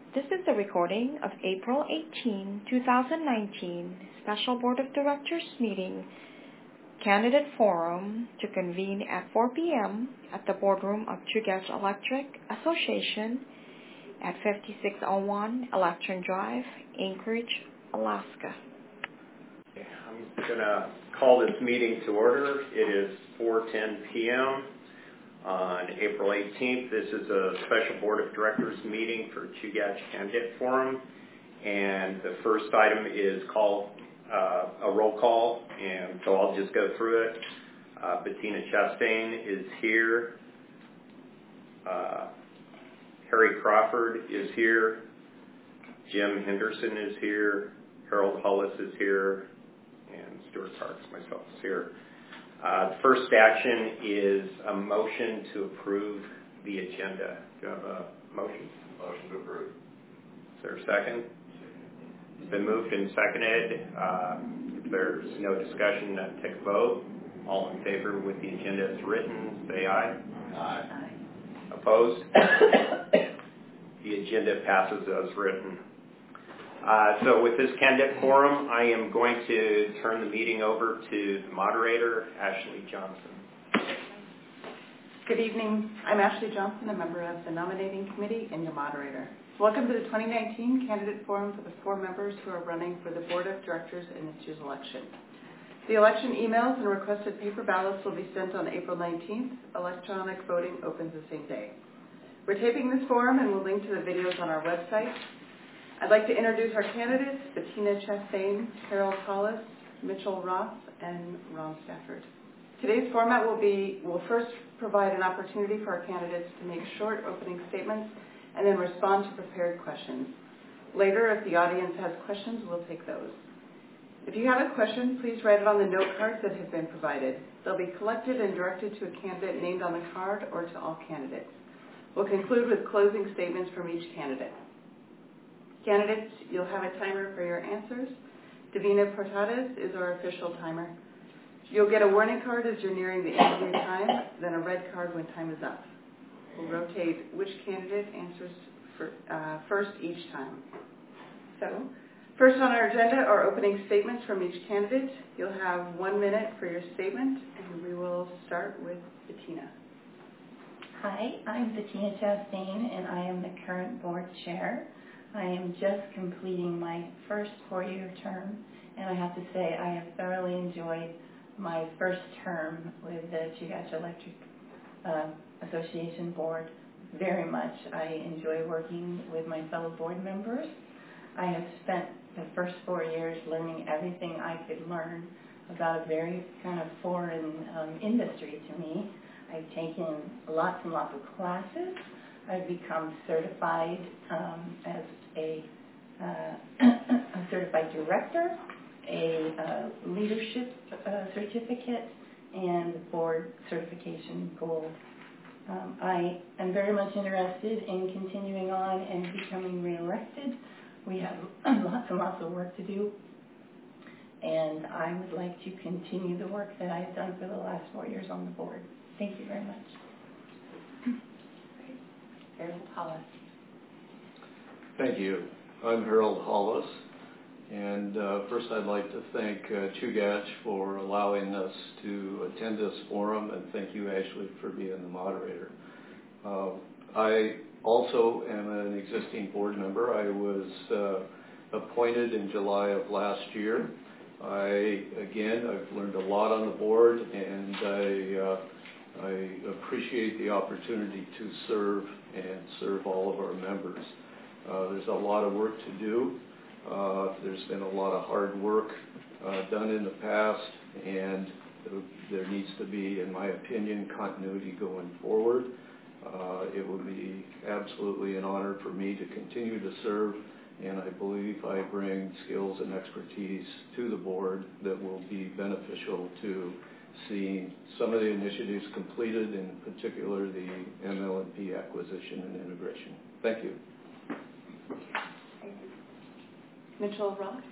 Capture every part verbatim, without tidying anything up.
This is the recording of April eighteenth, two thousand nineteen Special Board of Directors meeting candidate forum to convene at four p.m. at the boardroom of Chugach Electric Association at fifty-six oh one Electron Drive, Anchorage, Alaska. I'm going to call this meeting to order. It is four ten p.m. on April eighteenth. This is a special board of directors meeting for Chugach Candidate Forum, and the first item is call uh, a roll call, and so I'll just go through it. Uh, Bettina Chastain is here. Uh, Harry Crawford is here. Jim Henderson is here. Harold Hollis is here, and Stuart Parks, myself, is here. Uh, the first action is a motion to approve the agenda. Do you have a motion? Motion to approve. Is there a second? It's been moved and seconded. Uh, if there's no discussion, uh, take a vote. All in favor with the agenda as written, say aye. Aye. Opposed? The agenda passes as written. Uh, so with this candidate forum, I am going to turn the meeting over to the moderator, Ashley Johnson. Good evening. I'm Ashley Johnson, a member of the nominating committee and your moderator. Welcome to the twenty nineteen candidate forum for the four members who are running for the board of directors in this year's election. The election emails and requested paper ballots will be sent on April nineteenth. Electronic voting opens the same day. We're taping this forum and we'll link to the videos on our website. I'd like to introduce our candidates, Bettina Chastain, Harold Hollis, Mitchell Roth, and Ron Stafford. Today's format will be, we'll first provide an opportunity for our candidates to make short opening statements and then respond to prepared questions. Later, if the audience has questions, we'll take those. If you have a question, please write it on the note cards that have been provided. They'll be collected and directed to a candidate named on the card or to all candidates. We'll conclude with closing statements from each candidate. Candidates, you'll have a timer for your answers. Davina Portades is our official timer. You'll get a warning card as you're nearing the end of your time, then a red card when time is up. We'll rotate which candidate answers for, uh, first each time. So, first on our agenda are opening statements from each candidate. You'll have one minute for your statement, and we will start with Bettina. Hi, I'm Bettina Chastain, and I am the current board chair. I am just completing my first four-year term, and I have to say I have thoroughly enjoyed my first term with the Chugach Electric uh, Association board very much. I enjoy working with my fellow board members. I have spent the first four years learning everything I could learn about a very kind of foreign um, industry to me. I've taken lots and lots of classes. I've become certified um, as a, uh, a certified director, a uh, leadership uh, certificate, and board certification gold. Um, I am very much interested in continuing on and becoming reelected. We have lots and lots of work to do, and I would like to continue the work that I've done for the last four years on the board. Thank you very much. Harold Hollis. Thank you. I'm Harold Hollis, and uh, first I'd like to thank uh, Chugach for allowing us to attend this forum, and thank you, Ashley, for being the moderator. Uh, I also am an existing board member. I was uh, appointed in July of last year. I, again, I've learned a lot on the board, and I uh, I appreciate the opportunity to serve and serve all of our members. Uh, there's a lot of work to do. Uh, there's been a lot of hard work uh, done in the past, and there needs to be, in my opinion, continuity going forward. Uh, it would be absolutely an honor for me to continue to serve, and I believe I bring skills and expertise to the board that will be beneficial to seeing some of the initiatives completed, in particular the M L and P acquisition and integration. Thank you. Thank you. Mitchell Roth.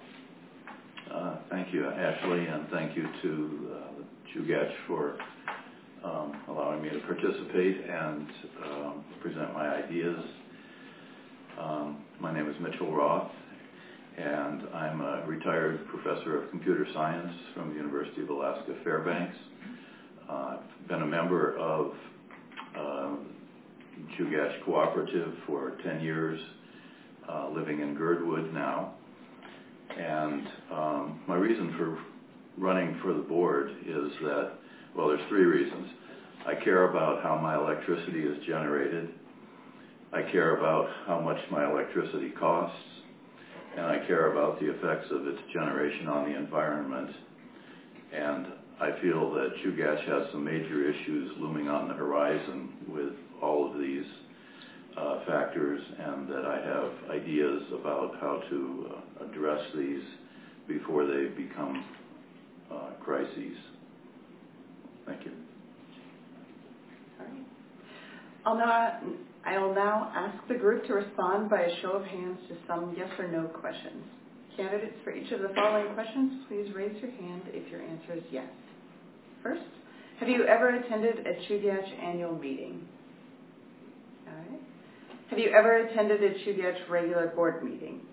Uh, thank you, Ashley, and thank you to uh, Chugach for um, allowing me to participate and um, present my ideas. Um, My name is Mitchell Roth, and I'm a retired professor of computer science from the University of Alaska Fairbanks. Uh, I've been a member of uh, Chugach Cooperative for ten years, uh, living in Girdwood now. And um, my reason for running for the board is that, well, there's three reasons. I care about how my electricity is generated. I care about how much my electricity costs. And I care about the effects of its generation on the environment. And I feel that Chugach has some major issues looming on the horizon with all of these uh, factors, and that I have ideas about how to uh, address these before they become uh, crises. Thank you. All right. I'll now, I'll now ask the group to respond by a show of hands to some yes or no questions. Candidates for each of the following questions, please raise your hand if your answer is yes. First, have you ever attended a Chugach annual meeting? All right. Have you ever attended a Chugach regular board meeting?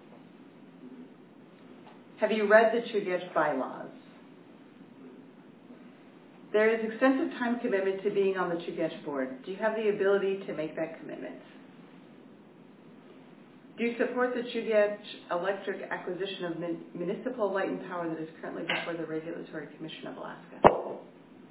Have you read the Chugach bylaws? There is extensive time commitment to being on the Chugach board. Do you have the ability to make that commitment? Do you support the Chugach Electric acquisition of mun- municipal light and power that is currently before the Regulatory Commission of Alaska?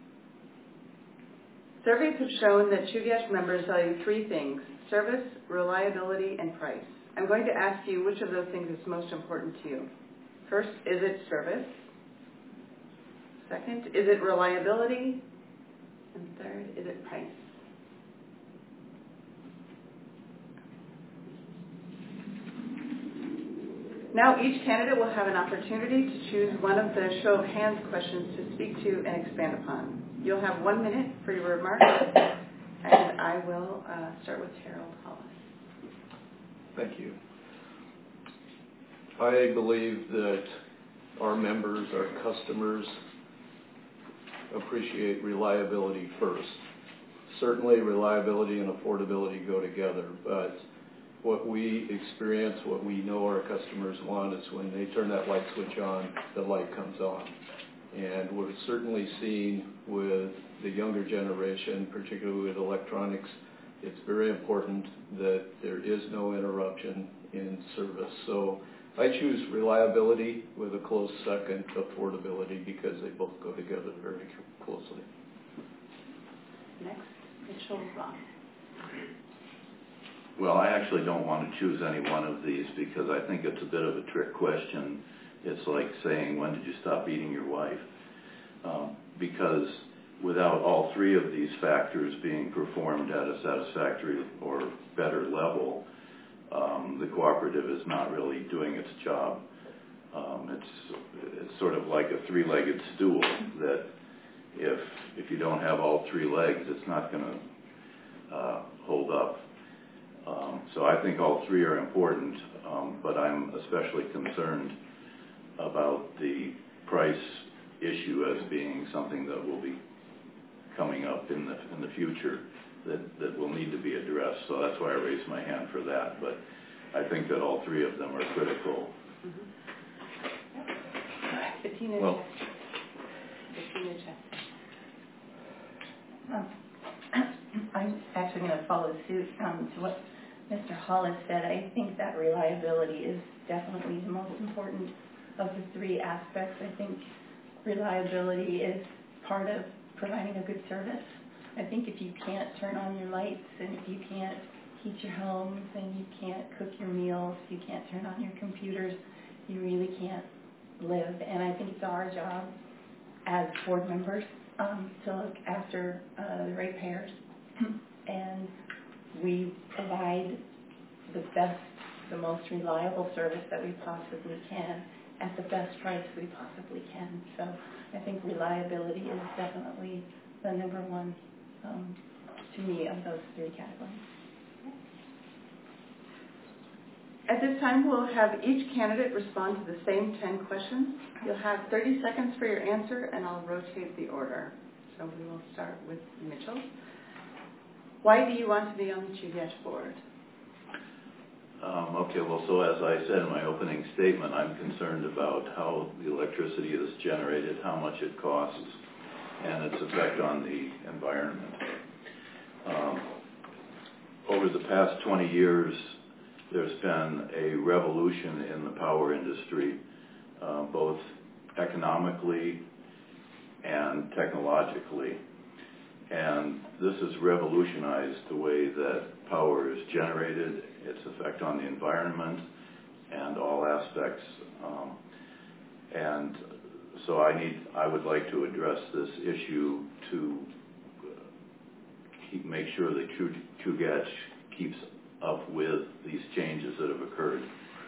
Surveys have shown that Chugach members value three things: service, reliability, and price. I'm going to ask you which of those things is most important to you. First, is it service? Second, is it reliability? And third, is it price? Now each candidate will have an opportunity to choose one of the show of hands questions to speak to and expand upon. You'll have one minute for your remarks, and I will uh, start with Harold Hollis. Thank you. I believe that our members, our customers, appreciate reliability first. Certainly reliability and affordability go together, but what we experience, what we know our customers want is when they turn that light switch on, the light comes on. And we're certainly seeing with the younger generation, particularly with electronics, it's very important that there is no interruption in service. So I choose reliability with a close second, affordability, because they both go together very closely. Next, Mitchell Roth. Well, I actually don't want to choose any one of these because I think it's a bit of a trick question. It's like saying, when did you stop beating your wife? Um, because without all three of these factors being performed at a satisfactory or better level, um, the cooperative is not really doing its job. Um, it's, it's sort of like a three-legged stool that if, if you don't have all three legs, it's not going to uh, hold up. Um, so I think all three are important, um, but I'm especially concerned about the price issue as being something that will be coming up in the in the future that, that will need to be addressed. So that's why I raised my hand for that. But I think that all three of them are critical. Mm-hmm. Bettina well, Bettina Chess. Um, I'm actually going to follow suit um, to what Mister Hollis said. I think that reliability is definitely the most important of the three aspects. I think reliability is part of providing a good service. I think if you can't turn on your lights, and if you can't heat your homes, and you can't cook your meals, you can't turn on your computers, you really can't live. And I think it's our job as board members um, to look after uh, the ratepayers, and we provide the best, the most reliable service that we possibly can at the best price we possibly can. So I think reliability is definitely the number one um, to me of those three categories. At this time, we'll have each candidate respond to the same ten questions. You'll have thirty seconds for your answer, and I'll rotate the order. So we will start with Mitchell. Why do you want to be on the Chugach board? Um, Okay, well, so as I said in my opening statement, I'm concerned about how the electricity is generated, how much it costs, and its effect on the environment. Um, over the past twenty years, there's been a revolution in the power industry, uh, both economically and technologically. And this has revolutionized the way that power is generated, its effect on the environment, and all aspects. Um, and so I need, I would like to address this issue to keep, make sure that Chugach keeps up with these changes that have occurred.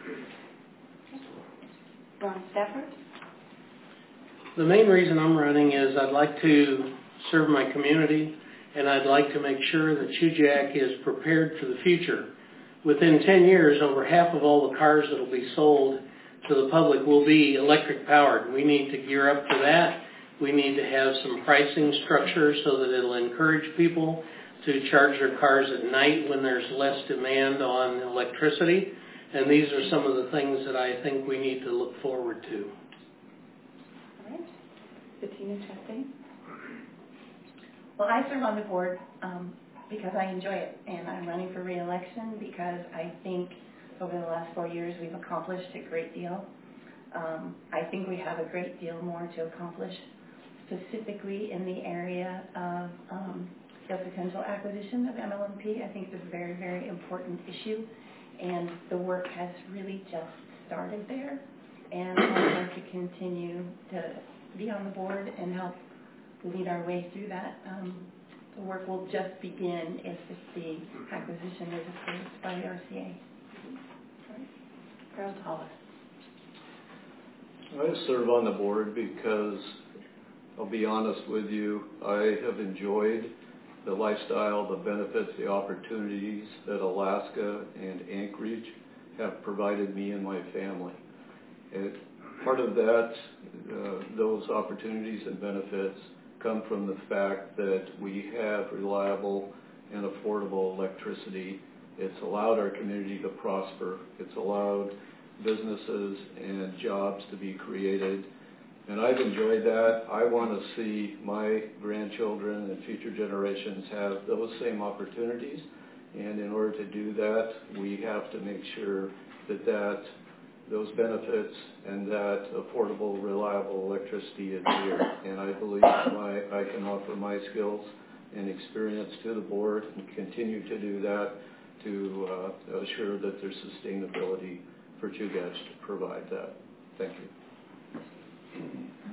Ron Stafford? The main reason I'm running is I'd like to serve my community, and I'd like to make sure that Chugach is prepared for the future. Within ten years, over half of all the cars that will be sold to the public will be electric powered. We need to gear up for that. We need to have some pricing structure so that it'll encourage people to charge their cars at night when there's less demand on electricity. And these are some of the things that I think we need to look forward to. All right. Bettina Chastain? Well, I serve on the board um, because I enjoy it, and I'm running for re-election because I think over the last four years we've accomplished a great deal. Um, I think we have a great deal more to accomplish, specifically in the area of um, the potential acquisition of M L M P. I think it's a very, very important issue, and the work has really just started there. And I want to continue to be on the board and help lead our way through that. Um, the work will just begin if the acquisition is approved by the R C A. Harold Hollis? I serve on the board because, I'll be honest with you, I have enjoyed the lifestyle, the benefits, the opportunities that Alaska and Anchorage have provided me and my family. And part of that, uh, those opportunities and benefits come from the fact that we have reliable and affordable electricity. It's allowed our community to prosper. It's allowed businesses and jobs to be created. And I've enjoyed that. I want to see my grandchildren and future generations have those same opportunities. And in order to do that, we have to make sure that, that those benefits and that affordable, reliable electricity is here. And I believe my, I can offer my skills and experience to the board and continue to do that to uh, assure that there's sustainability for Chugach to provide that. Thank you.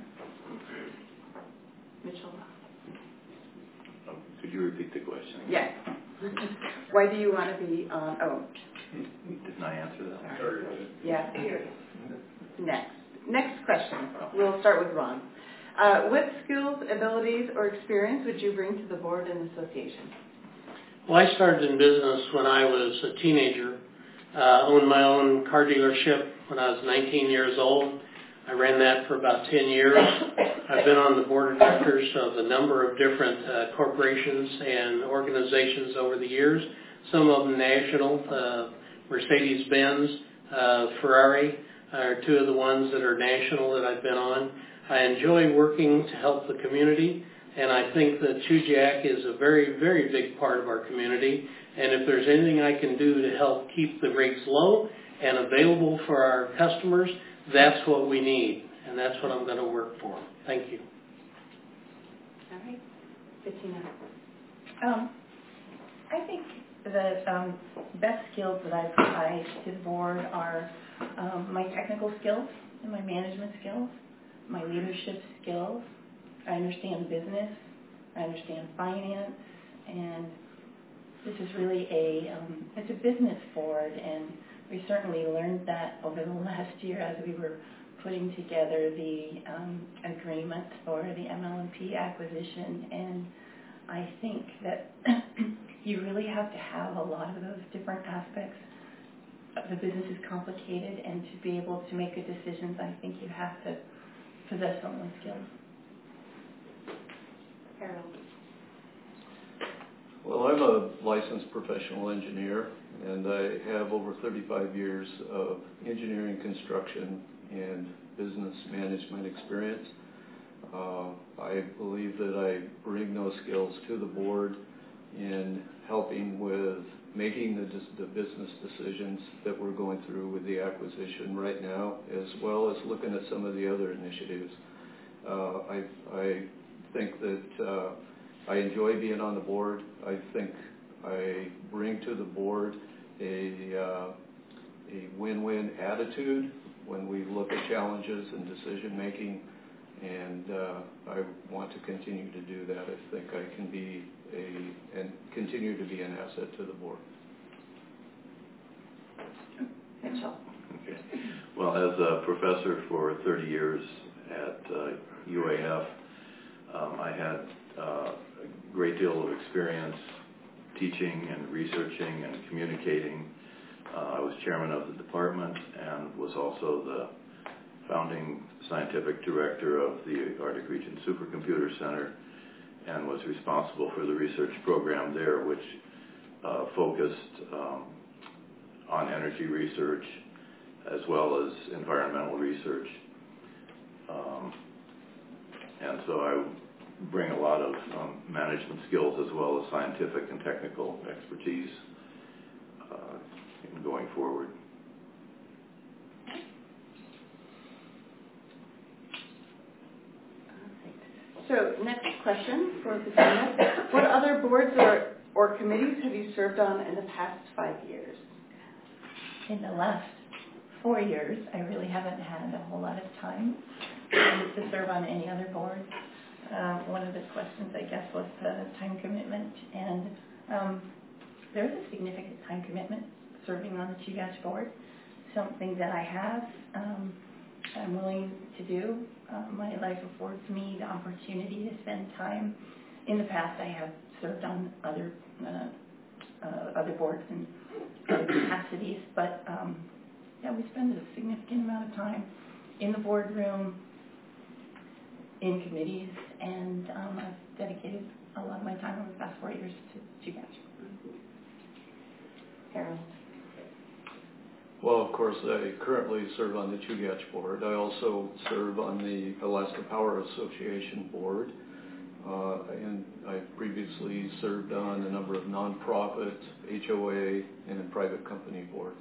Mitchell? Oh, could you repeat the question? Yes. Why do you want to be on? Oh. Didn't I answer that? Sorry. Yeah. Next. Next question. We'll start with Ron. Uh, what skills, abilities, or experience would you bring to the board and association? Well, I started in business when I was a teenager. Uh, owned my own car dealership when I was nineteen years old. I ran that for about ten years. I've been on the board of directors of a number of different uh, corporations and organizations over the years, some of them national. Uh, Mercedes-Benz, uh, Ferrari are two of the ones that are national that I've been on. I enjoy working to help the community, and I think that Chugach is a very, very big part of our community. And if there's anything I can do to help keep the rates low and available for our customers, that's what we need, and that's what I'm going to work for. Thank you. All right. Bettina. Um, I think the um, best skills that I provide to the board are um, my technical skills and my management skills, my leadership skills. I understand business. I understand finance, and this is really a um, it's a business board, and we certainly learned that over the last year as we were putting together the um, agreement for the M L M P acquisition. And I think that you really have to have a lot of those different aspects. The business is complicated, and to be able to make good decisions, I think you have to possess some of those skills. Harold. Well, I'm a licensed professional engineer, and I have over thirty-five years of engineering, construction, and business management experience. Uh, I believe that I bring those skills to the board in helping with making the, the business decisions that we're going through with the acquisition right now, as well as looking at some of the other initiatives. Uh, I, I think that uh, I enjoy being on the board. I think I bring to the board a, uh, a win-win attitude when we look at challenges and decision making, and uh, I want to continue to do that. I think I can be a and continue to be an asset to the board. Mitchell. Okay. Well, as a professor for thirty years at uh, U A F, um, I had uh, a great deal of experience teaching and researching and communicating. Uh, I was chairman of the department and was also the founding scientific director of the Arctic Region Supercomputer Center, and was responsible for the research program there, which uh, focused um, on energy research as well as environmental research. Um, and so I bring a lot of um, management skills as well as scientific and technical expertise uh, in going forward. So next question for the panel. What other boards or, or committees have you served on in the past five years? In the last four years, I really haven't had a whole lot of time um, to serve on any other board. Uh, one of the questions, I guess, was the time commitment, and um, there is a significant time commitment serving on the Chugach board, something that I have. Um, I'm willing to do. Um, my life affords me the opportunity to spend time. In the past, I have served on other uh, uh, other boards and other capacities, but um, yeah, we spend a significant amount of time in the boardroom, in committees, and um, I've dedicated a lot of my time over the past four years to Chugach. Harold. Well, of course, I currently serve on the Chugach board. I also serve on the Alaska Power Association board, uh, and I previously served on a number of nonprofit, H O A, and private company boards.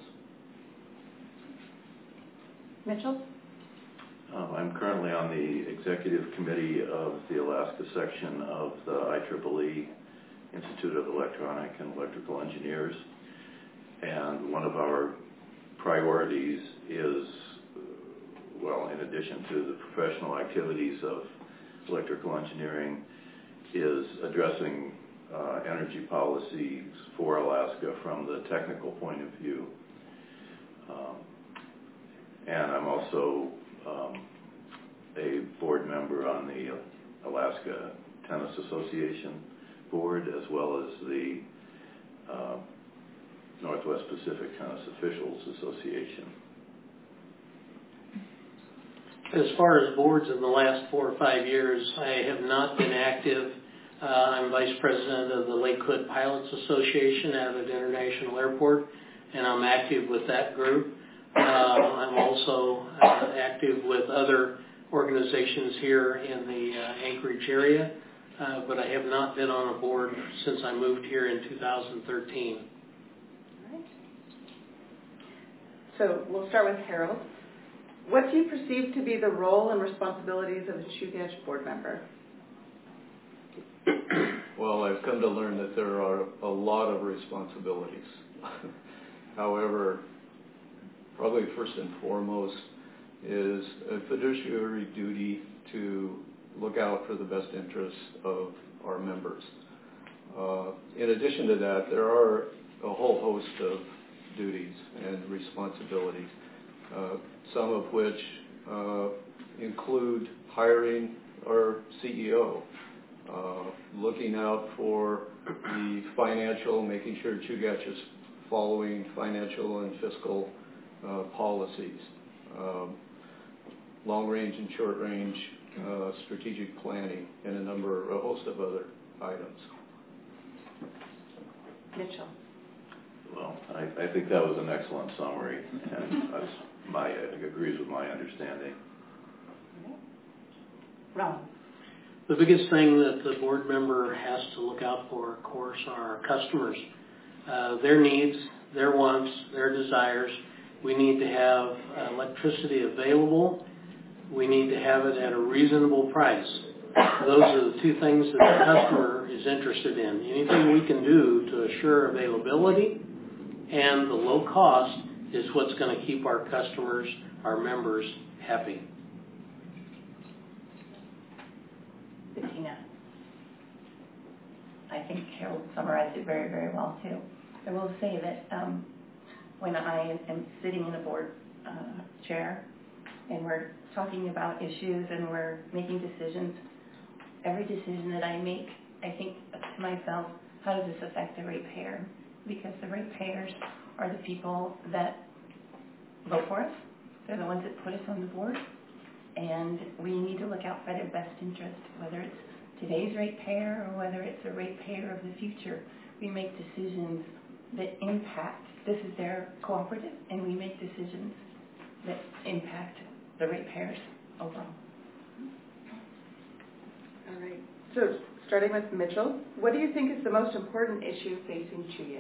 Mitchell? Um, I'm currently on the executive committee of the Alaska section of the I triple E Institute of Electronic and Electrical Engineers, and one of our priorities is, well, in addition to the professional activities of electrical engineering, is addressing uh, energy policies for Alaska from the technical point of view. Um, and I'm also um, a board member on the Alaska Tennis Association board, as well as the uh, Northwest Pacific Tennis Officials Association. As far as boards in the last four or five years, I have not been active. Uh, I'm vice president of the Lakewood Pilots Association at an international airport, and I'm active with that group. Uh, I'm also uh, active with other organizations here in the uh, Anchorage area, uh, but I have not been on a board since I moved here in two thousand thirteen. So we'll start with Harold. What do you perceive to be the role and responsibilities of a Chugach board member? Well, I've come to learn that there are a lot of responsibilities. However, probably first and foremost is a fiduciary duty to look out for the best interests of our members. Uh, in addition to that, there are a whole host of duties and responsibilities, uh, some of which uh, include hiring our C E O, uh, looking out for the financial, making sure Chugach is following financial and fiscal uh, policies, um, long-range and short-range uh, strategic planning, and a number, a host of other items. Mitchell. Well, I, I think that was an excellent summary, and that's my, it agrees with my understanding. Ron. The biggest thing that the board member has to look out for, of course, are our customers. Uh, their needs, their wants, their desires. We need to have uh, electricity available. We need to have it at a reasonable price. Those are the two things that the customer is interested in. Anything we can do to assure availability and the low cost is what's going to keep our customers, our members, happy. Bettina. I think Harold summarized it very, very well, too. I will say that um, when I am sitting in a board uh, chair and we're talking about issues and we're making decisions, every decision that I make, I think to myself, how does this affect the ratepayer? Because the ratepayers are the people that vote for us. They're the ones that put us on the board. And we need to look out for their best interest, whether it's today's ratepayer or whether it's a ratepayer of the future. We make decisions that impact, this is their cooperative, and we make decisions that impact the ratepayers overall. All right. So starting with Mitchell, what do you think is the most important issue facing Chugach?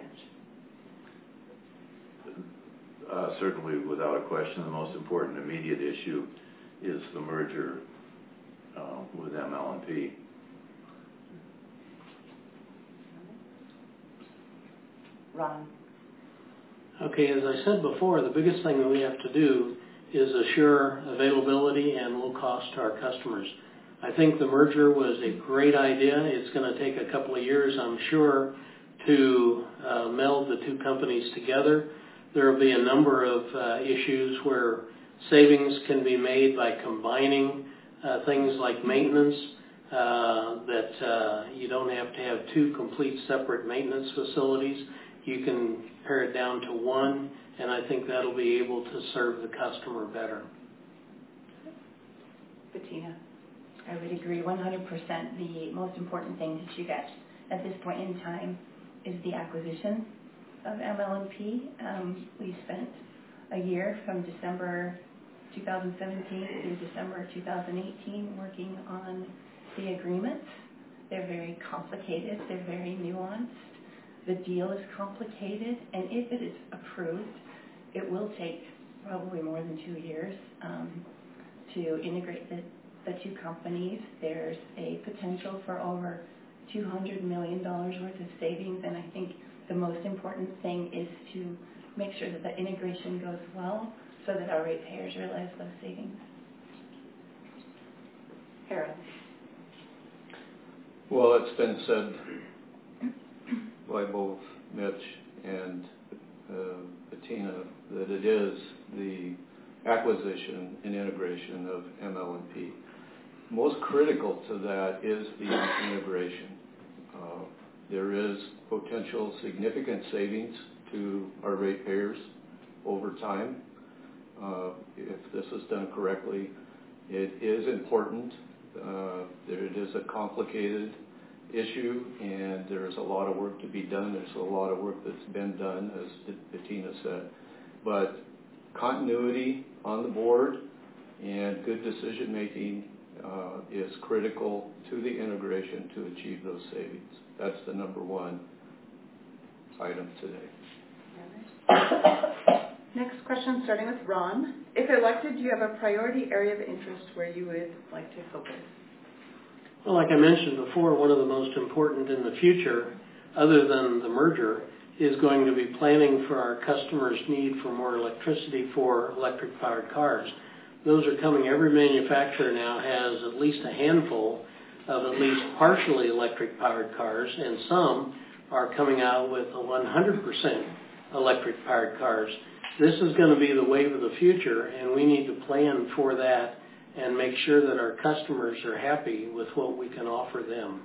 Uh, certainly, without a question, the most important immediate issue is the merger uh, with M L and P. Ron. Okay, as I said before, the biggest thing that we have to do is assure availability and low cost to our customers. I think the merger was a great idea. It's going to take a couple of years, I'm sure, to uh, meld the two companies together. There will be a number of uh, issues where savings can be made by combining uh, things like maintenance, uh, that uh, you don't have to have two complete separate maintenance facilities. You can pare it down to one, and I think that'll be able to serve the customer better. Bettina. I would agree one hundred percent. The most important thing to Chugach at this point in time is the acquisition of M L and P. Um, we spent a year from December two thousand seventeen to December two thousand eighteen working on the agreements. They're very complicated. They're very nuanced. The deal is complicated, and if it is approved, it will take probably more than two years um, to integrate the, the two companies. There's a potential for over two hundred million dollars worth of savings, and I think the most important thing is to make sure that the integration goes well so that our ratepayers realize those savings. Harold. Well, it's been said by both Mitch and uh, Bettina that it is the acquisition and integration of M L and P. Most critical to that is the integration. Uh, there is potential significant savings to our ratepayers over time. Uh, if this is done correctly, it is important. Uh, there, it is a complicated issue, and there's a lot of work to be done. There's a lot of work that's been done, as Bettina said. But continuity on the board and good decision making uh, is critical to the integration to achieve those savings. That's the number one item today. Next question, starting with Ron. If elected, do you have a priority area of interest where you would like to focus? Well, like I mentioned before, one of the most important in the future, other than the merger, is going to be planning for our customers' need for more electricity for electric-powered cars. Those are coming. Every manufacturer now has at least a handful of at least partially electric-powered cars, and some are coming out with a one hundred percent electric-powered cars. This is going to be the wave of the future, and we need to plan for that and make sure that our customers are happy with what we can offer them.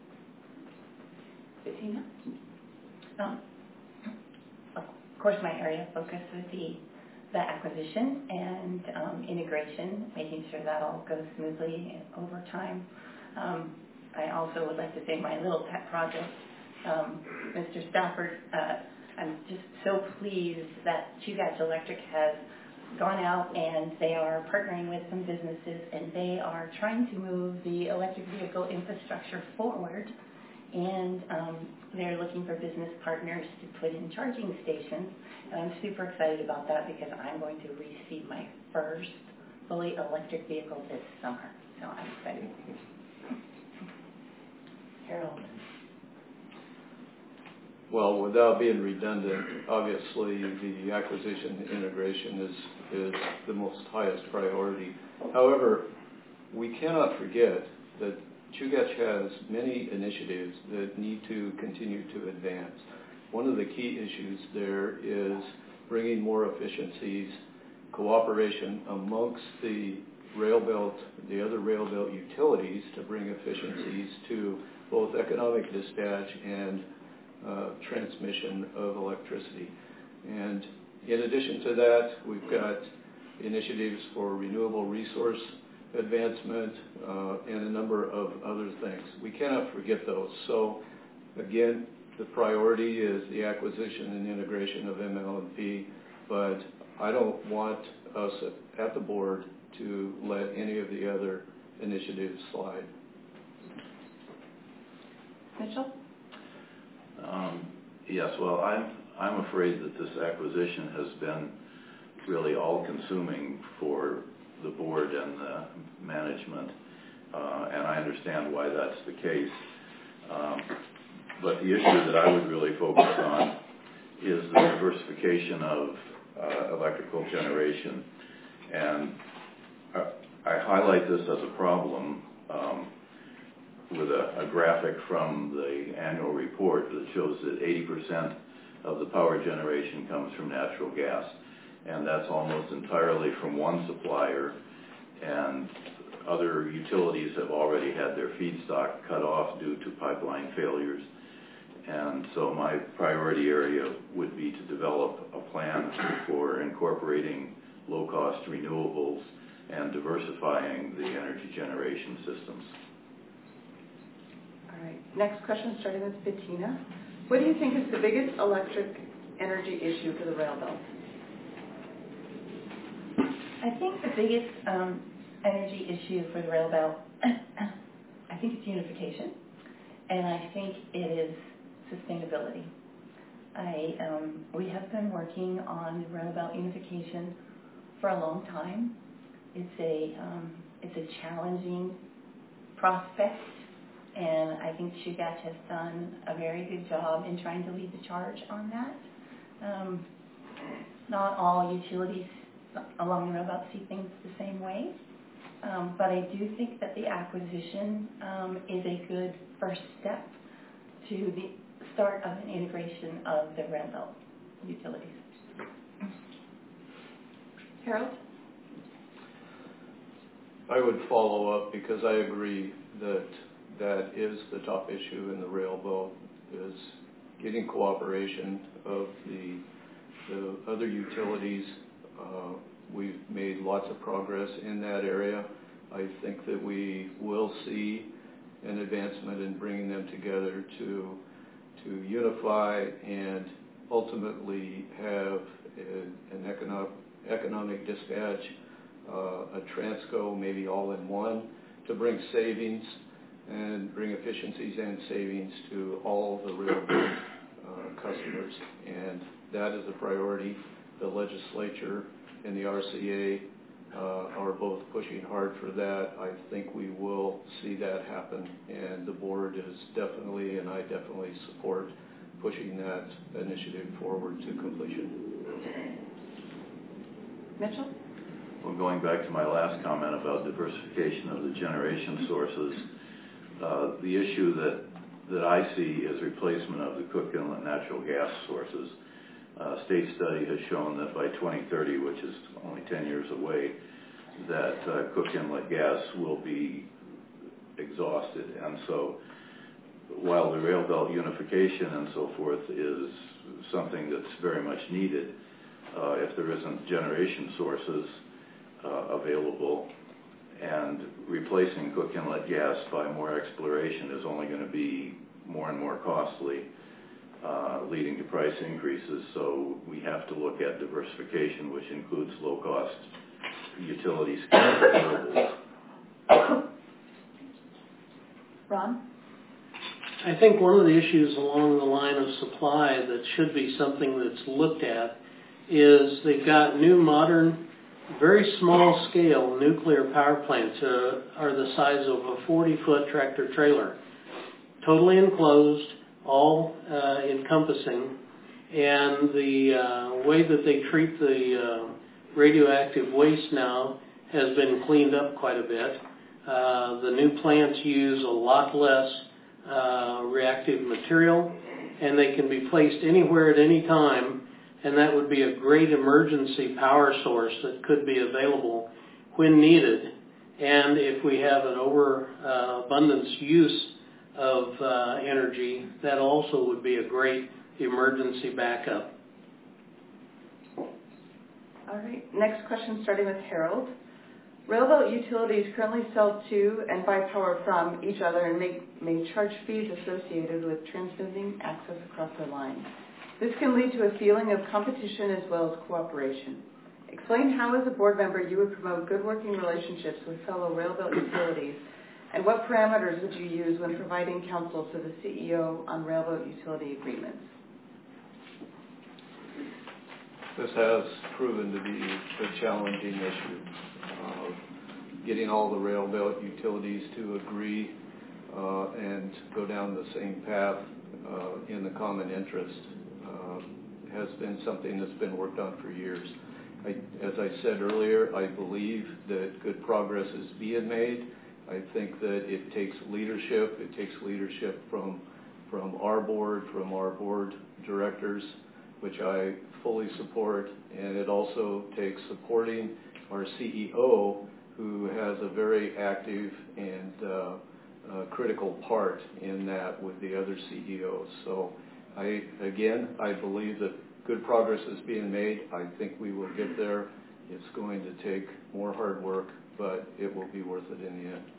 Bettina? Um, of course, my area of focus would be the acquisition and um, integration, making sure that all goes smoothly over time. Um, I also would like to say my little pet project um, Mister Stafford, uh, I'm just so pleased that Chugach Electric has gone out and they are partnering with some businesses and they are trying to move the electric vehicle infrastructure forward. And um, they're looking for business partners to put in charging stations. And I'm super excited about that because I'm going to receive my first fully electric vehicle this summer. So I'm excited. Harold. Well, without being redundant, obviously the acquisition integration is, is the most highest priority. However, we cannot forget that Chugach has many initiatives that need to continue to advance. One of the key issues there is bringing more efficiencies, cooperation amongst the rail belt, the other rail belt utilities to bring efficiencies to both economic dispatch and uh, transmission of electricity. And in addition to that, we've got initiatives for renewable resource advancement uh, and a number of other things. We cannot forget those. So again, the priority is the acquisition and integration of M L and P, but I don't want us at the board to let any of the other initiatives slide. Mitchell? Um, yes, well, I'm, I'm afraid that this acquisition has been really all-consuming for the board and the management, uh, and I understand why that's the case. Um, but the issue that I would really focus on is the diversification of uh, electrical generation. And I, I highlight this as a problem um, with a, a graphic from the annual report that shows that eighty percent of the power generation comes from natural gas, and that's almost entirely from one supplier, and other utilities have already had their feedstock cut off due to pipeline failures. And so my priority area would be to develop a plan for incorporating low-cost renewables and diversifying the energy generation systems. All right. Next question, starting with Bettina. What do you think is the biggest electric energy issue for the rail belt? I think the biggest um, energy issue for the rail belt, I think it's unification, and I think it is sustainability. I um, we have been working on the rail belt unification for a long time. It's a um, it's a challenging prospect, and I think Chugach has done a very good job in trying to lead the charge on that. Um, not all utilities along the rail belt see things the same way, um, but I do think that the acquisition um, is a good first step to the start of an integration of the rail belt utilities. Harold? I would follow up because I agree that that is the top issue in the rail belt, is getting cooperation of the, the other utilities. Uh, we've made lots of progress in that area. I think that we will see an advancement in bringing them together to to unify and ultimately have a, an economic economic dispatch, uh, a Transco, maybe all in one, to bring savings and bring efficiencies and savings to all the railroad uh, customers. And that is a priority. The legislature and the R C A uh, are both pushing hard for that. I think we will see that happen, and the board is definitely, and I definitely support pushing that initiative forward to completion. Mitchell? Well, going back to my last comment about diversification of the generation sources, uh, the issue that that I see is replacement of the Cook Inlet natural gas sources. Uh, state study has shown that by twenty thirty, which is only ten years away, that uh, Cook Inlet gas will be exhausted. And so while the rail belt unification and so forth is something that's very much needed, uh, if there isn't generation sources uh, available, and replacing Cook Inlet gas by more exploration is only going to be more and more costly, uh, leading to price increases. So we have to look at diversification, which includes low-cost utility scale renewables. Ron? I think one of the issues along the line of supply that should be something that's looked at is they've got new modern, very small scale nuclear power plants uh, are the size of a forty foot tractor trailer, totally enclosed, all uh, encompassing, and the uh, way that they treat the uh, radioactive waste now has been cleaned up quite a bit. Uh, the new plants use a lot less uh, reactive material, and they can be placed anywhere at any time, and that would be a great emergency power source that could be available when needed. And if we have an overabundance uh, use of uh, energy, that also would be a great emergency backup. All right, next question starting with Harold. Railbelt utilities currently sell to and buy power from each other and may, may charge fees associated with transmitting access across their lines. This can lead to a feeling of competition as well as cooperation. Explain how, as a board member, you would promote good working relationships with fellow Railbelt utilities, and what parameters would you use when providing counsel to the C E O on Railbelt utility agreements? This has proven to be a challenging issue. Uh, getting all the Railbelt utilities to agree uh, and go down the same path uh, in the common interest uh, has been something that's been worked on for years. I, as I said earlier, I believe that good progress is being made. I think that it takes leadership. It takes leadership from, from our board, from our board directors, which I fully support, and it also takes supporting our C E O, who has a very active and uh, uh, critical part in that with the other C E Os. So I, again, I believe that good progress is being made. I think we will get there. It's going to take more hard work, but it will be worth it in the end.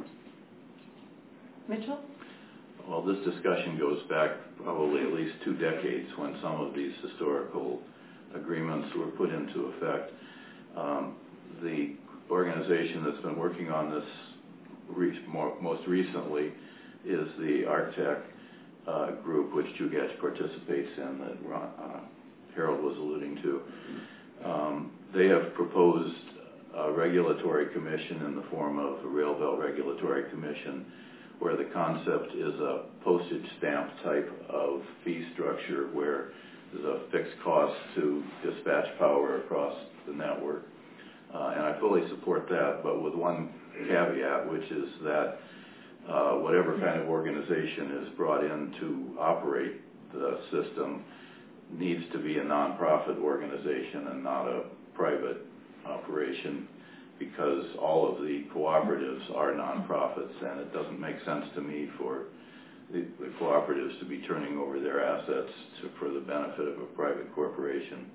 Mitchell? Well, this discussion goes back probably at least two decades when some of these historical agreements were put into effect. Um, the organization that's been working on this re more, most recently is the ARCTEC uh, group, which Chugach participates in, that Ron, uh, Harold was alluding to. Um, they have proposed a regulatory commission in the form of a Railbelt Regulatory Commission, where the concept is a postage stamp type of fee structure where there's a fixed cost to dispatch power across the network. Uh, and I fully support that, but with one caveat, which is that uh, whatever kind of organization is brought in to operate the system needs to be a nonprofit organization and not a private operation, because all of the cooperatives are nonprofits, and it doesn't make sense to me for the, the cooperatives to be turning over their assets to, for the benefit of a private corporation.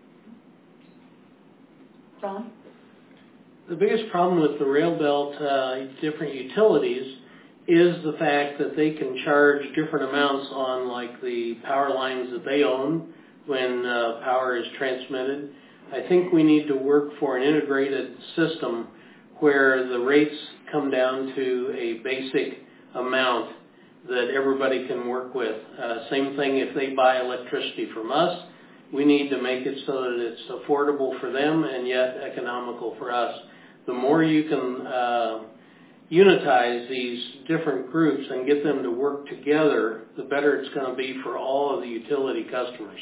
Ron? The biggest problem with the Railbelt uh, different utilities is the fact that they can charge different amounts on, like, the power lines that they own when uh, power is transmitted. I think we need to work for an integrated system where the rates come down to a basic amount that everybody can work with. Uh, same thing if they buy electricity from us. We need to make it so that it's affordable for them and yet economical for us. The more you can uh, unitize these different groups and get them to work together, the better it's going to be for all of the utility customers.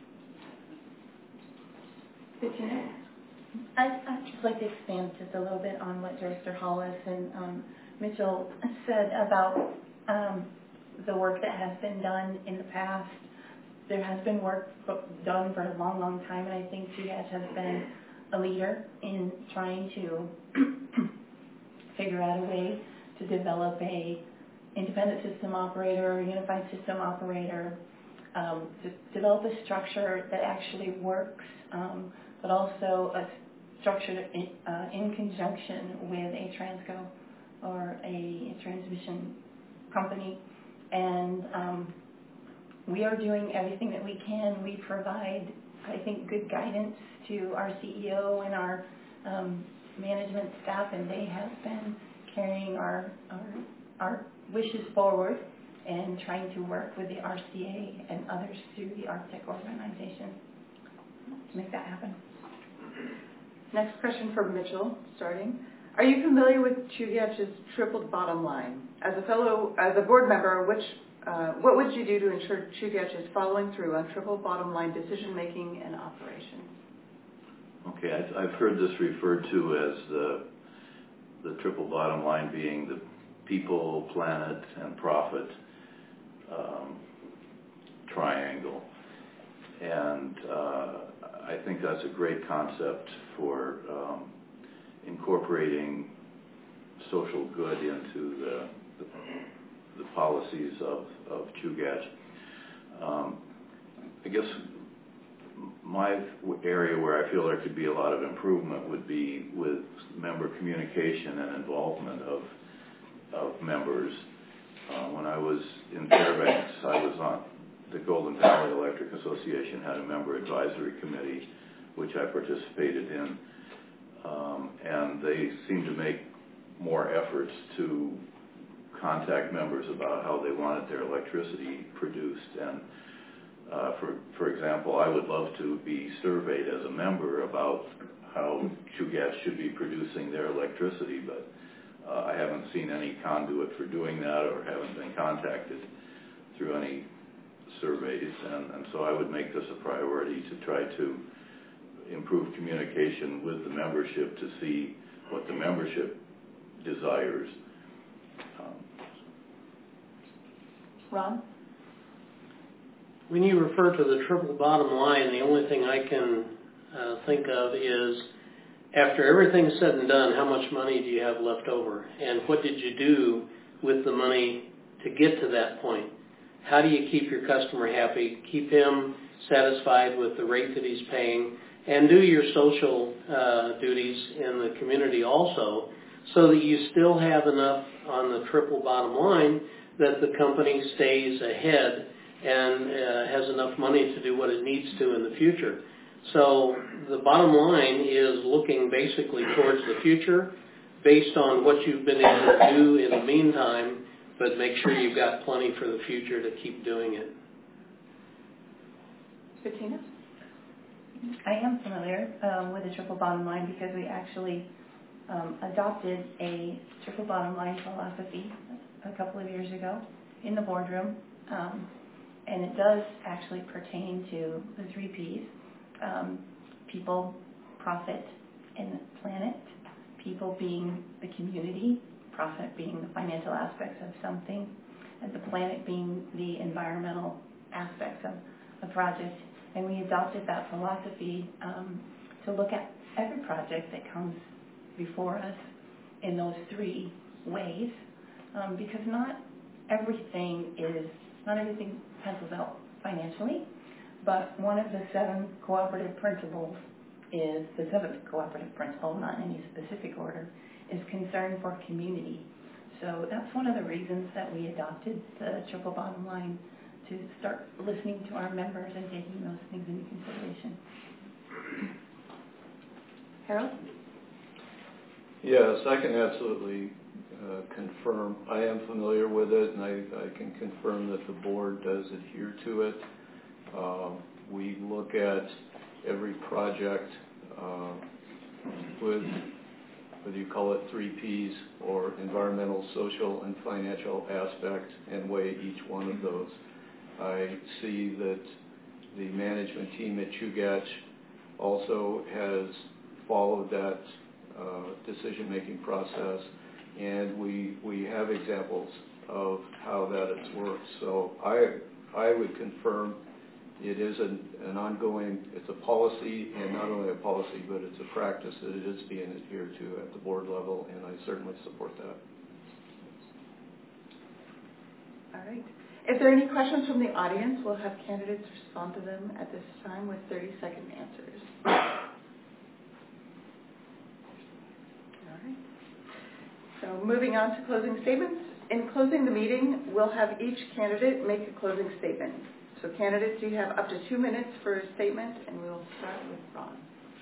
Bettina? I'd, I'd just like to expand just a little bit on what Director Hollis and um, Mitchell said about um, the work that has been done in the past. There has been work done for a long, long time, and I think Chugach has been a leader in trying to figure out a way to develop a independent system operator, unified system operator, um, to develop a structure that actually works, um, but also a structure in, uh, in conjunction with a transco or a transmission company and um, we are doing everything that we can. We provide, I think, good guidance to our C E O and our um, management staff, and they have been carrying our, our, our wishes forward and trying to work with the R C A and others through the Arctic organization to make that happen. Next question for Mitchell, starting. Are you familiar with Chugach's triple bottom line? As a fellow, as a board member, which, uh, what would you do to ensure Chugach is following through on triple bottom line decision making and operations? Okay, I've, I've heard this referred to as the the triple bottom line being the people, planet, and profit um, triangle, and uh, I think that's a great concept for um, incorporating social good into the the, the policies of of Chugach. Um, I guess my area where I feel there could be a lot of improvement would be with member communication and involvement of of members. Uh, when I was in Fairbanks, I was on the Golden Valley Electric Association, had a member advisory committee, which I participated in, um, and they seemed to make more efforts to contact members about how they wanted their electricity produced. And uh, for for example, I would love to be surveyed as a member about how Chugach should be producing their electricity, but uh, I haven't seen any conduit for doing that, or haven't been contacted through any surveys, and, and so I would make this a priority to try to improve communication with the membership to see what the membership desires. Um, Ron? When you refer to the triple bottom line, the only thing I can uh, think of is, after everything's said and done, how much money do you have left over? And what did you do with the money to get to that point? How do you keep your customer happy, keep him satisfied with the rate that he's paying, and do your social uh, duties in the community also, so that you still have enough on the triple bottom line that the company stays ahead and uh, has enough money to do what it needs to in the future. So the bottom line is looking basically towards the future based on what you've been able to do in the meantime, but make sure you've got plenty for the future to keep doing it. Bettina? I am familiar um, with the triple bottom line because we actually um, adopted a triple bottom line philosophy a couple of years ago in the boardroom, um, and it does actually pertain to the three P's: um, people, profit, and planet. People being the community, profit being the financial aspects of something, and the planet being the environmental aspects of a project. And we adopted that philosophy um, to look at every project that comes before us in those three ways, um, because not everything is, not everything pencils out financially, but one of the seven cooperative principles is, the seventh cooperative principle, not in any specific order, is concern for community. So that's one of the reasons that we adopted the triple bottom line, to start listening to our members and taking those things into consideration. Harold? Yes, I can absolutely uh, confirm. I am familiar with it, and I, I can confirm that the board does adhere to it. Um, we look at every project uh, with, whether you call it three P's or environmental, social, and financial aspect, and weigh each one of those. I see that the management team at Chugach also has followed that uh, decision-making process, and we we have examples of how that has worked. So I I would confirm it is an, an ongoing, it's a policy, and not only a policy, but it's a practice that it is being adhered to at the board level, and I certainly support that. All right. If there are any questions from the audience, we'll have candidates respond to them at this time with thirty-second answers. All right. So moving on to closing statements. In closing the meeting, we'll have each candidate make a closing statement. So candidates, you have up to two minutes for a statement, and we'll start with Ron.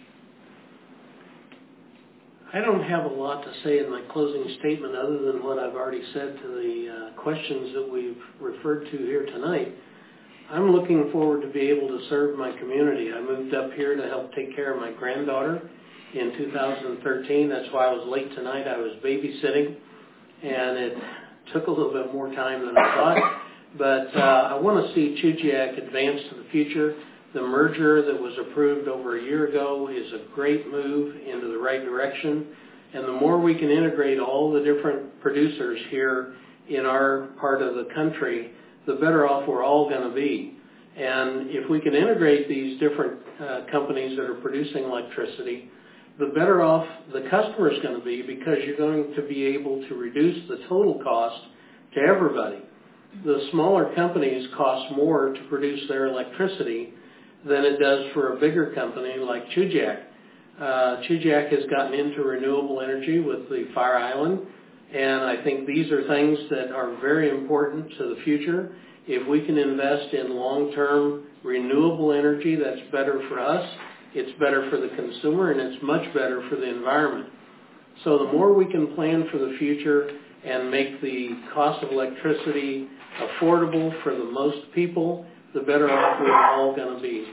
I don't have a lot to say in my closing statement other than what I've already said to the uh, questions that we've referred to here tonight. I'm looking forward to be able to serve my community. I moved up here to help take care of my granddaughter in two thousand thirteen. That's why I was late tonight. I was babysitting, and it took a little bit more time than I thought. But uh, I want to see Chugiak advance to the future. The merger that was approved over a year ago is a great move into the right direction. And the more we can integrate all the different producers here in our part of the country, the better off we're all going to be. And if we can integrate these different uh, companies that are producing electricity, the better off the customer is going to be, because you're going to be able to reduce the total cost to everybody. The smaller companies cost more to produce their electricity than it does for a bigger company like Chugiak. Uh, Chugiak has gotten into renewable energy with the Fire Island, and I think these are things that are very important to the future. If we can invest in long-term renewable energy, that's better for us, it's better for the consumer, and it's much better for the environment. So the more we can plan for the future and make the cost of electricity affordable for the most people, the better off we're all going to be.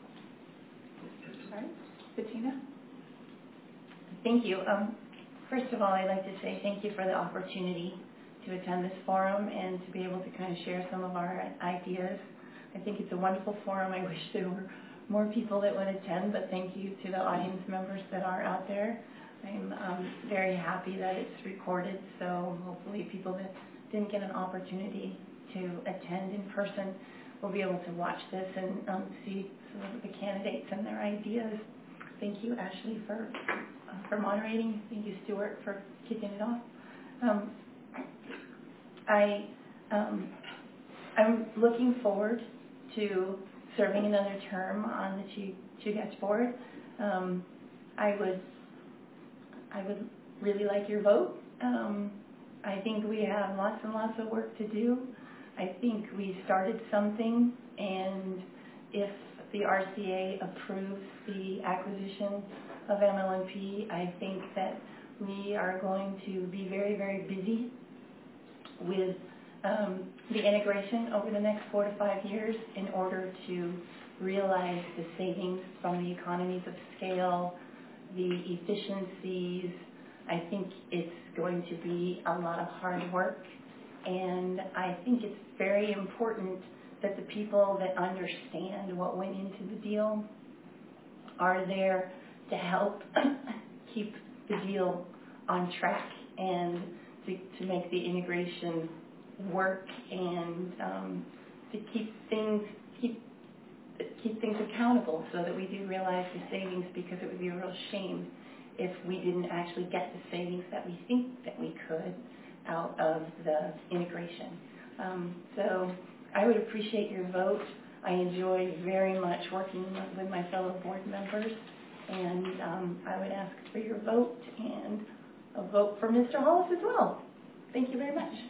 All right. Bettina? Thank you. Um, first of all, I'd like to say thank you for the opportunity to attend this forum and to be able to kind of share some of our ideas. I think it's a wonderful forum. I wish there were more people that would attend, but thank you to the audience members that are out there. I'm um, very happy that it's recorded, so hopefully people that didn't get an opportunity to attend in person will be able to watch this and um, see some of the candidates and their ideas. Thank you, Ashley, for uh, for moderating. Thank you, Stuart, for kicking it off. Um, I um, I'm looking forward to serving another term on the Chugach board. Um, I would I would really like your vote. Um, I think we have lots and lots of work to do. I think we started something, and if the R C A approves the acquisition of M L N P, I think that we are going to be very, very busy with um, the integration over the next four to five years in order to realize the savings from the economies of scale, the efficiencies. I think it's going to be a lot of hard work, and I think it's very important that the people that understand what went into the deal are there to help keep the deal on track and to, to make the integration work, and um, to keep things keep keep things accountable so that we do realize the savings, because it would be a real shame if we didn't actually get the savings that we think that we could out of the integration. Um, so I would appreciate your vote. I enjoy very much working with my fellow board members, and um, I would ask for your vote and a vote for Mister Hollis as well. Thank you very much.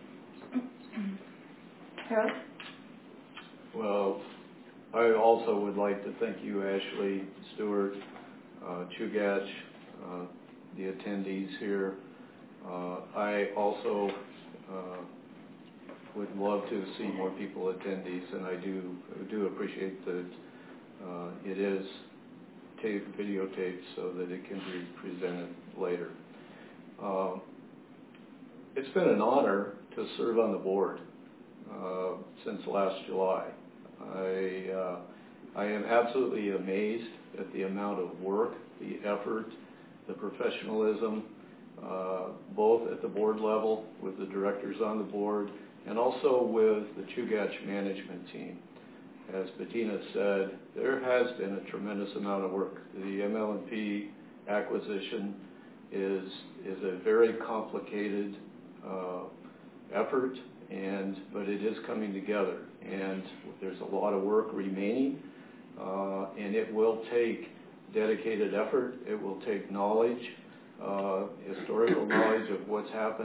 Harold? Well, I also would like to thank you, Ashley, Stewart, uh, Chugach, uh, the attendees here. Uh, I also uh, would love to see more people attendees, and I do do appreciate that uh, it is tape, videotaped so that it can be presented later. Uh, it's been an honor to serve on the board uh, since last July. I, uh, I am absolutely amazed at the amount of work, the effort, the professionalism, uh, both at the board level with the directors on the board and also with the Chugach management team. As Bettina said, there has been a tremendous amount of work. The M L N P acquisition is, is a very complicated uh, effort, and but it is coming together, and there's a lot of work remaining, uh, and it will take dedicated effort. It will take knowledge, uh, historical knowledge of what's happened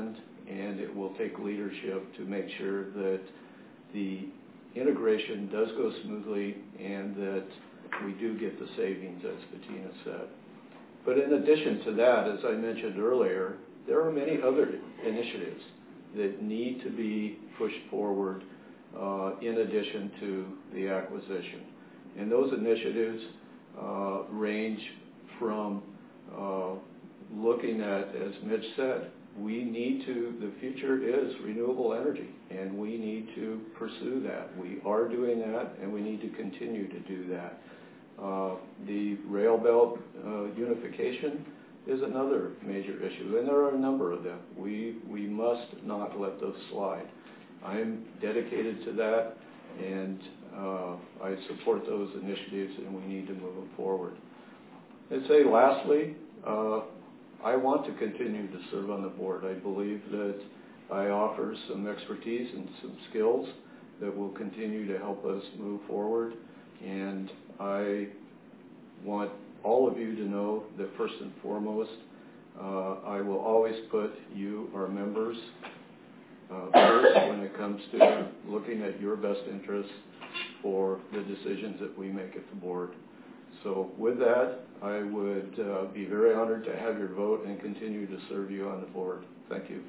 and it will take leadership to make sure that the integration does go smoothly and that we do get the savings, as Bettina said. But in addition to that, as I mentioned earlier, there are many other initiatives that need to be pushed forward uh, in addition to the acquisition. And those initiatives uh, range from uh, looking at, as Mitch said, we need to, the future is renewable energy, and we need to pursue that. We are doing that, and we need to continue to do that. Uh, the rail belt uh, unification is another major issue, and there are a number of them. We, we must not let those slide. I'm dedicated to that, and uh, I support those initiatives, and we need to move them forward. I'd say lastly, uh, I want to continue to serve on the board. I believe that I offer some expertise and some skills that will continue to help us move forward, and I want all of you to know that first and foremost, uh, I will always put you, our members, uh, first when it comes to looking at your best interests for the decisions that we make at the board. So with that, I would uh, be very honored to have your vote and continue to serve you on the board. Thank you.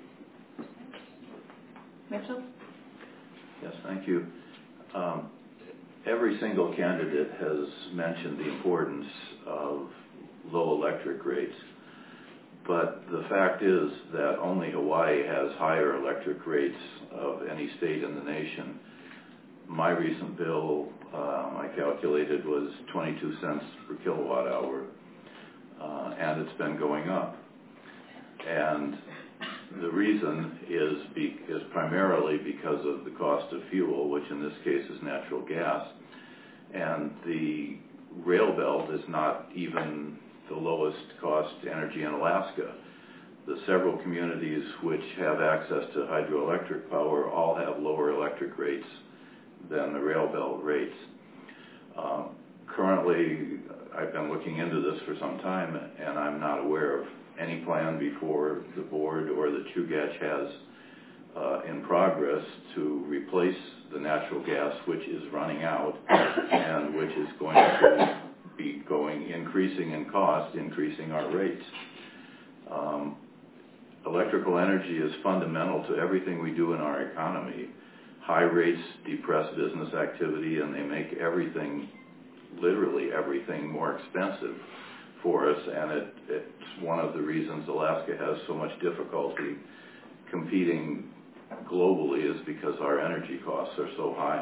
Mitchell? Yes, thank you. Um, every single candidate has mentioned the importance of low electric rates, but the fact is that only Hawaii has higher electric rates of any state in the nation. My recent bill, um, I calculated, was twenty-two cents per kilowatt hour, uh, and it's been going up. And the reason is, be, is primarily because of the cost of fuel, which in this case is natural gas. And the rail belt is not even the lowest cost energy in Alaska. The several communities which have access to hydroelectric power all have lower electric rates than the rail belt rates. Um, currently, I've been looking into this for some time, and I'm not aware of any plan before the board or that Chugach has uh, in progress to replace the natural gas, which is running out and which is going to be going increasing in cost, increasing our rates. Um, electrical energy is fundamental to everything we do in our economy. High rates depress business activity, and they make everything, literally everything, more expensive for us, and it, it's one of the reasons Alaska has so much difficulty competing globally is because our energy costs are so high.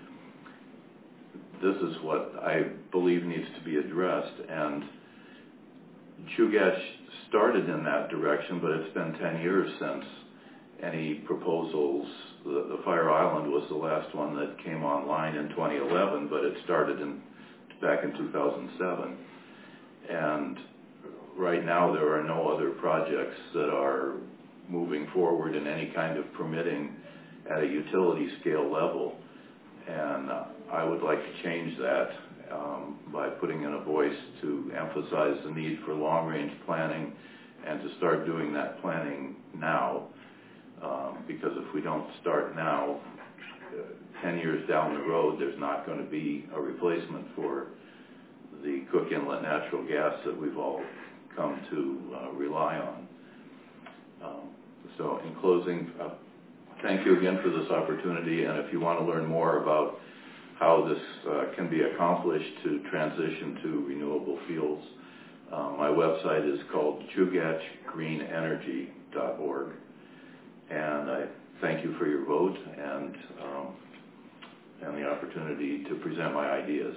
This is what I believe needs to be addressed, and Chugach started in that direction, but it's been ten years since any proposals. The, the Fire Island was the last one that came online in twenty eleven, but it started in back in two thousand seven. And right now there are no other projects that are moving forward in any kind of permitting at a utility scale level. And uh, I would like to change that um, by putting in a voice to emphasize the need for long-range planning and to start doing that planning now. Um, because if we don't start now, uh, ten years down the road, there's not going to be a replacement for the Cook Inlet natural gas that we've all come to uh, rely on. Um, so in closing, uh, thank you again for this opportunity, and if you want to learn more about how this uh, can be accomplished to transition to renewable fuels, uh, my website is called chugach green energy dot org. And I thank you for your vote and um, and the opportunity to present my ideas.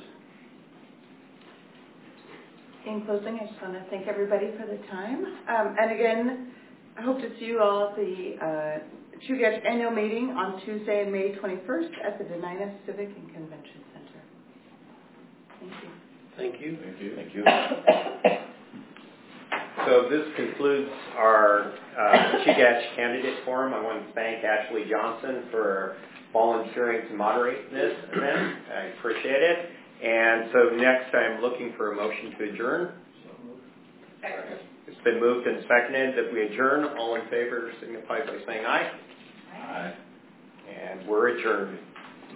In closing, I just want to thank everybody for the time. Um, and again, I hope to see you all at the uh, Chugach annual meeting on Tuesday, May twenty-first at the Dena'ina Civic and Convention Center. Thank you. Thank you. Thank you. Thank you. So this concludes our uh, Chugach candidate forum. I want to thank Ashley Johnson for volunteering to moderate this event. I appreciate it. And so next I'm looking for a motion to adjourn. It's been moved and seconded that we adjourn. All in favor signify by saying aye. Aye. And we're adjourned.